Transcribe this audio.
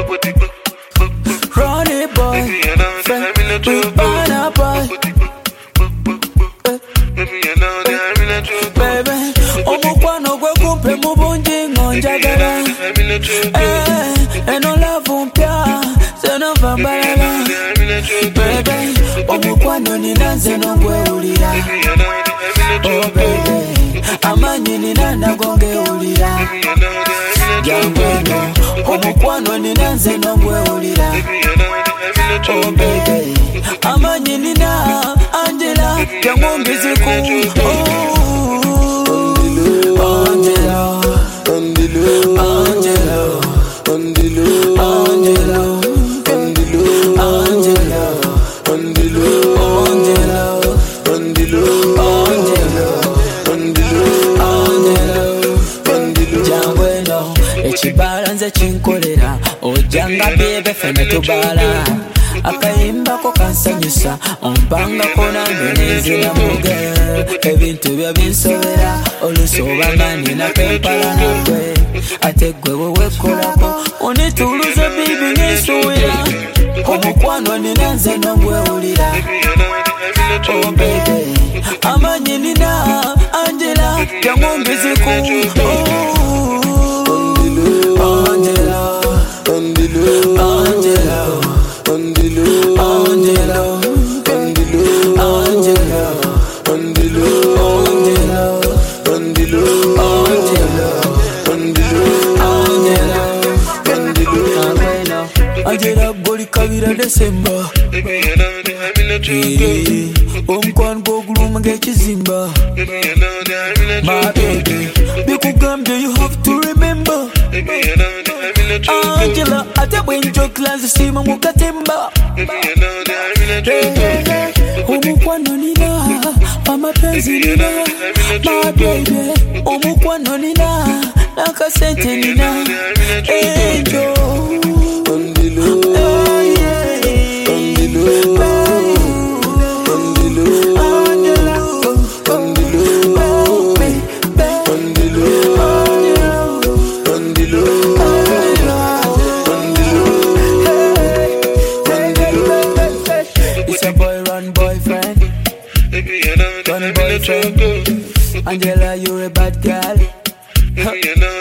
Ronnie boy, friend, we banana boy. Baby, omukwano gwe kumpe mu bungi ngonjagala. Eno love mpya, senova mbalala. Baby, omukwano nina nze n'ogwewulira. Oh baby, amanyi nina nago ngewulira. Jangweno, omukwano nina nze n'ogwewulira. Oh baby, amanyi nina Angela, yangombiziku. Angela, Angela, Angela, ekibala nze kinkolera ojjanga byebe fene tubala akayimbako kansanyusa ompangako nange neziramuge ebintu byo binsobera olusobanga ninako empala nagwe ate gwe wewekolako onituluza bibi ngesuwira omukwano nina nze nogwewulira. Oh baby, amanyi nina Angela yangombiziku. Angela, Angela, Angela, Angela, goli kabira December. Omukwano gw'oguluma ng'ekizimba. My baby, bikugambye you have to remember. Angela, ate bwenjogera nzisiima mu katemba. Omukwano nina, amapenzi nina. My baby, omukwano nina, nakasente nina. Angel, Angela, you're a bad girl.